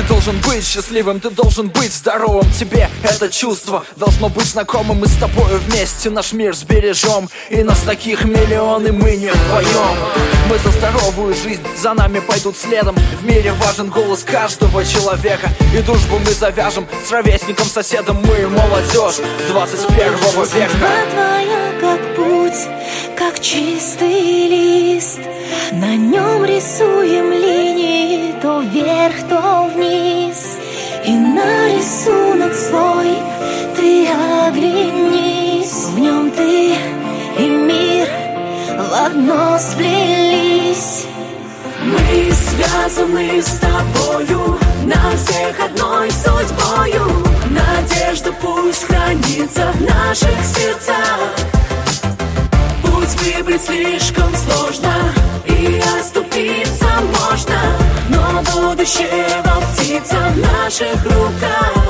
должен быть счастливым, ты должен быть здоровым. Тебе это чувство должно быть знакомым. Мы с тобою вместе наш мир сбережем, и нас таких миллионы, мы не вдвоем. Мы за здоровую жизнь, за нами пойдут следом. В мире важен голос каждого человека, и дружбу мы завяжем с ровесником, соседом. Мы молодежь 21 века. Судьба твоя как путь, как чистый лист. На нем рисуем линии то вверх, то вниз. И на рисунок свой ты оглянись. В нем ты и мир в одно сплелись. Мы связаны с тобою, на всех одной судьбою. Надежда пусть хранится в наших сердцах. Путь выбрать слишком сложно, и оступиться можно, но будущее во птица в наших руках.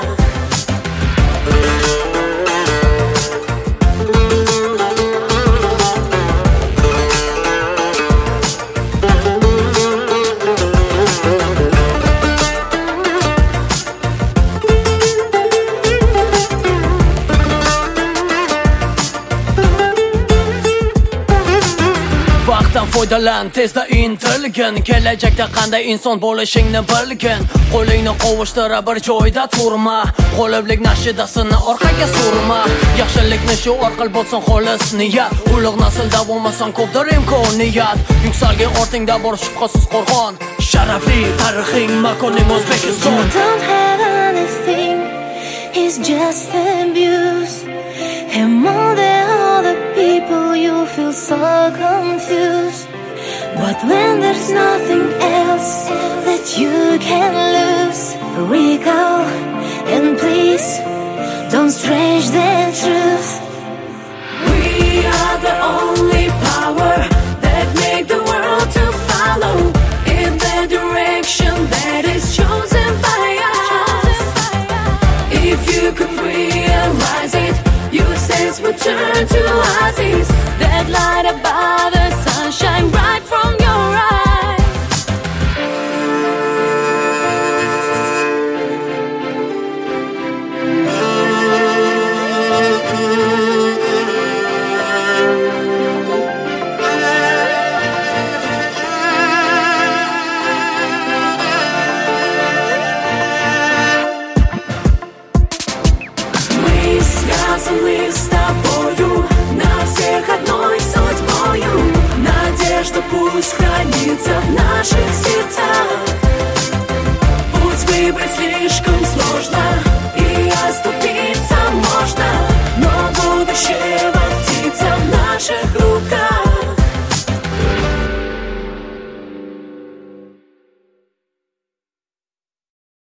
Vaqtdan foydalan, tezda intilgin. Kelajakda qanday inson bo'lishingni bilgin. Qo'lingni qovushtirib bir joyda turma. G'oliblik nashidasini orqaga surma. Yaxshilikni shu orqali bo'lsin xolis niyat. Ulug' naslda bo'lmasan ko'pdir imkoniyat. Yuksalgan ortingda bor shubhasiz qo'rg'on. Sharafli tarixing makoning O'zbekiston. You don't have anything, it's just abuse. Among the other people you feel so confused. But when there's nothing else that you can lose, recall and please don't stretch the truth. We are the only power that make the world to follow in the direction that is chosen by us. If you could realize it, your sense would turn to eyes that light above the sunshine right from your eyes. Мы связаны с тобою, на всех одной судьбою. Надежда пусть хранится в наших сердцах. Путь выбрать слишком сложно,